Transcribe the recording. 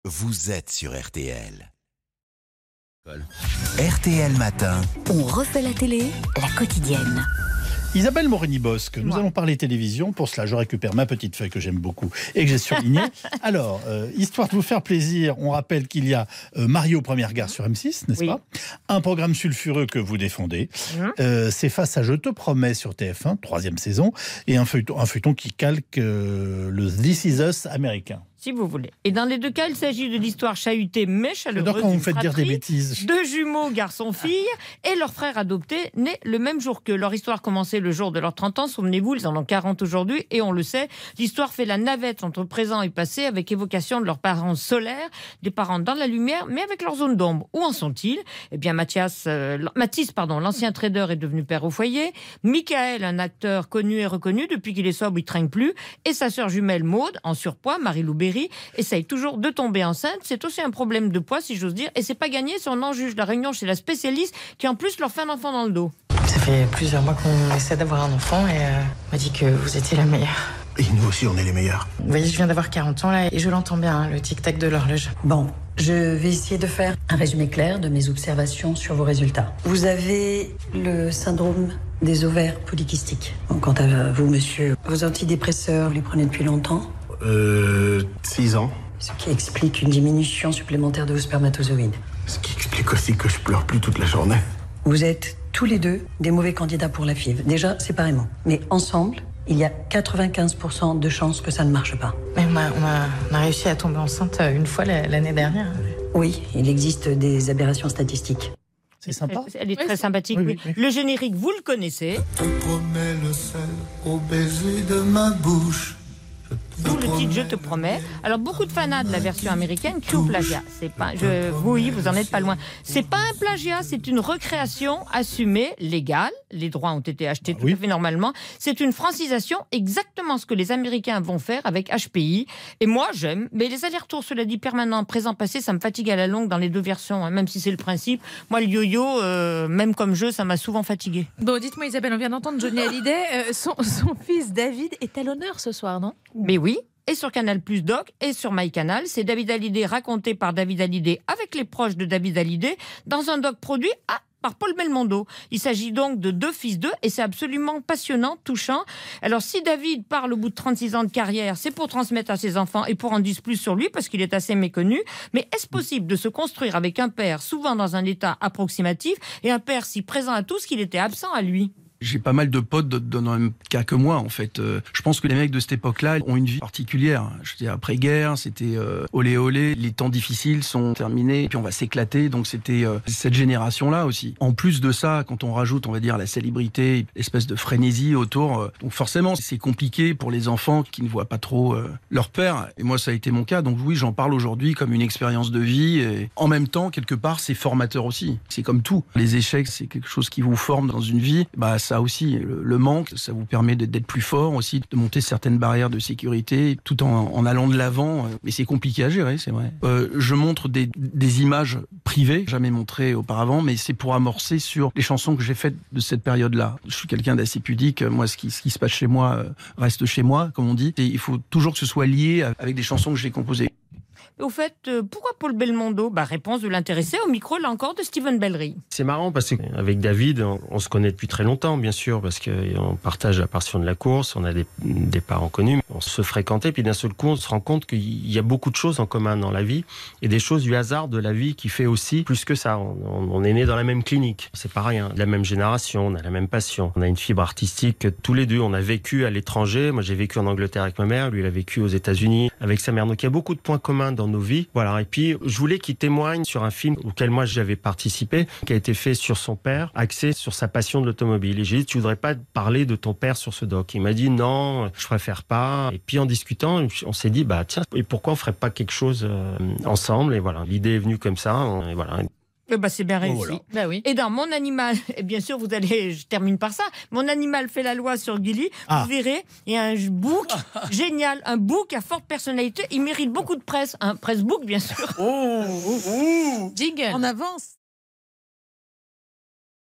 vous êtes sur RTL. RTL Matin. On refait la télé, la quotidienne. Isabelle Morini-Bosque, nous allons parler télévision. Pour cela, je récupère ma petite feuille que j'aime beaucoup et que j'ai surlignée. Alors, histoire de vous faire plaisir, on rappelle qu'il y a Mario Première Gare sur M6, n'est-ce pas ? Un programme sulfureux que vous défendez. C'est Face à Je te promets sur TF1, 3e saison, et un feuilleton qui calque le This Is Us américain. Si vous voulez. Et dans les deux cas, il s'agit de l'histoire chahutée mais chaleureuse quand vous d'une faites dire des fratrie, bêtises. deux jumeaux garçon-fille et leur frère adopté né le même jour qu'eux. Leur histoire commençait le jour de leurs 30 ans. Souvenez-vous, ils en ont 40 aujourd'hui et on le sait, l'histoire fait la navette entre présent et passé avec évocation de leurs parents solaires, des parents dans la lumière mais avec leur zone d'ombre. Où en sont-ils ? Eh bien, Mathis, l'ancien trader est devenu père au foyer. Michael, un acteur connu et reconnu, depuis qu'il est sobre, il trinque plus. Et sa sœur jumelle Maude, en surpoids, Marie-Lou Berry, essaye toujours de tomber enceinte. C'est aussi un problème de poids, si j'ose dire. Et c'est pas gagné si on en juge la réunion chez la spécialiste qui, en plus, leur fait un enfant dans le dos. Ça fait plusieurs mois qu'on essaie d'avoir un enfant et on m'a dit que vous étiez la meilleure. Et nous aussi, on est les meilleurs. Vous voyez, je viens d'avoir 40 ans là et je l'entends bien, le tic-tac de l'horloge. Bon, je vais essayer de faire un résumé clair de mes observations sur vos résultats. Vous avez le syndrome des ovaires polykystiques. Bon, quant à vous, monsieur, vos antidépresseurs, vous les prenez depuis longtemps ? 6 ans. Ce qui explique une diminution supplémentaire de vos spermatozoïdes. Ce qui explique aussi que je pleure plus toute la journée. Vous êtes tous les deux des mauvais candidats pour la FIV. Déjà, séparément. Mais ensemble, il y a 95% de chances que ça ne marche pas. Mais on a réussi à tomber enceinte une fois l'année dernière. Oui, il existe des aberrations statistiques. C'est sympa. Elle est très sympathique. Oui. Le générique, vous le connaissez. Je te promets le sel au baiser de ma bouche. D'où le titre Je te promets. Alors beaucoup de fanats de la version américaine crient au plagiat. C'est pas, oui, vous en êtes pas loin. C'est pas un plagiat, c'est une recréation assumée, légale. Les droits ont été achetés tout à fait normalement. C'est une francisation, exactement ce que les Américains vont faire avec HPI. Et moi, j'aime. Mais les allers-retours, cela dit, permanents, présent, passé, ça me fatigue à la longue dans les deux versions, hein, même si c'est le principe. Moi, le yo-yo, même comme jeu, ça m'a souvent fatigué. Bon, dites-moi Isabelle, on vient d'entendre Johnny Hallyday. Son fils David est à l'honneur ce soir, non ? Mais oui. Et sur Canal+ Doc et sur MyCanal, c'est David Hallyday raconté par David Hallyday avec les proches de David Hallyday dans un doc produit par Paul Belmondo. Il s'agit donc de deux fils d'eux et c'est absolument passionnant, touchant. Alors si David parle au bout de 36 ans de carrière, c'est pour transmettre à ses enfants et pour en dire plus sur lui parce qu'il est assez méconnu. Mais est-ce possible de se construire avec un père souvent dans un état approximatif et un père si présent à tous qu'il était absent à lui ? J'ai pas mal de potes dans le même cas que moi, en fait. Je pense que les mecs de cette époque-là ont une vie particulière. Je veux dire, après-guerre, c'était olé olé, les temps difficiles sont terminés, puis on va s'éclater, donc c'était cette génération-là aussi. En plus de ça, quand on rajoute, on va dire, la célébrité, l'espèce de frénésie autour, donc forcément, c'est compliqué pour les enfants qui ne voient pas trop leur père. Et moi, ça a été mon cas, donc oui, j'en parle aujourd'hui comme une expérience de vie, et en même temps, quelque part, c'est formateur aussi. C'est comme tout. Les échecs, c'est quelque chose qui vous forme dans une vie. Ça aussi, le manque, ça vous permet d'être plus fort aussi, de monter certaines barrières de sécurité, tout en allant de l'avant. Mais c'est compliqué à gérer, c'est vrai. Je montre des images privées, jamais montrées auparavant, mais c'est pour amorcer sur les chansons que j'ai faites de cette période-là. Je suis quelqu'un d'assez pudique. Moi, ce qui se passe chez moi reste chez moi, comme on dit. Et il faut toujours que ce soit lié avec des chansons que j'ai composées. Au fait, pourquoi Paul Belmondo ? Réponse de l'intéressé au micro, là encore, de Steven Bellery. C'est marrant parce qu'avec David, on se connaît depuis très longtemps, bien sûr, parce qu'on partage la passion de la course, on a des parents connus, on se fréquentait, puis d'un seul coup, on se rend compte qu'il y a beaucoup de choses en commun dans la vie, et des choses du hasard de la vie qui fait aussi plus que ça. On est nés dans la même clinique, c'est pareil, de la même génération, on a la même passion, on a une fibre artistique tous les deux, on a vécu à l'étranger, moi j'ai vécu en Angleterre avec ma mère, lui il a vécu aux États-Unis avec sa mère, donc il y a beaucoup de points communs dans nos vies. Voilà. Et puis, je voulais qu'il témoigne sur un film auquel moi j'avais participé, qui a été fait sur son père, axé sur sa passion de l'automobile. Et j'ai dit, tu voudrais pas parler de ton père sur ce doc? Il m'a dit, non, je préfère pas. Et puis, en discutant, on s'est dit, tiens, et pourquoi on ferait pas quelque chose ensemble? Et voilà, l'idée est venue comme ça. Et voilà. C'est bien réussi. Voilà. Oui. Et dans Mon Animal, et bien sûr, je termine par ça, Mon Animal fait la loi sur Gulli, vous verrez, il y a un book génial, un book à forte personnalité, il mérite beaucoup de presse, un pressbook bien sûr. Jingle. En avance.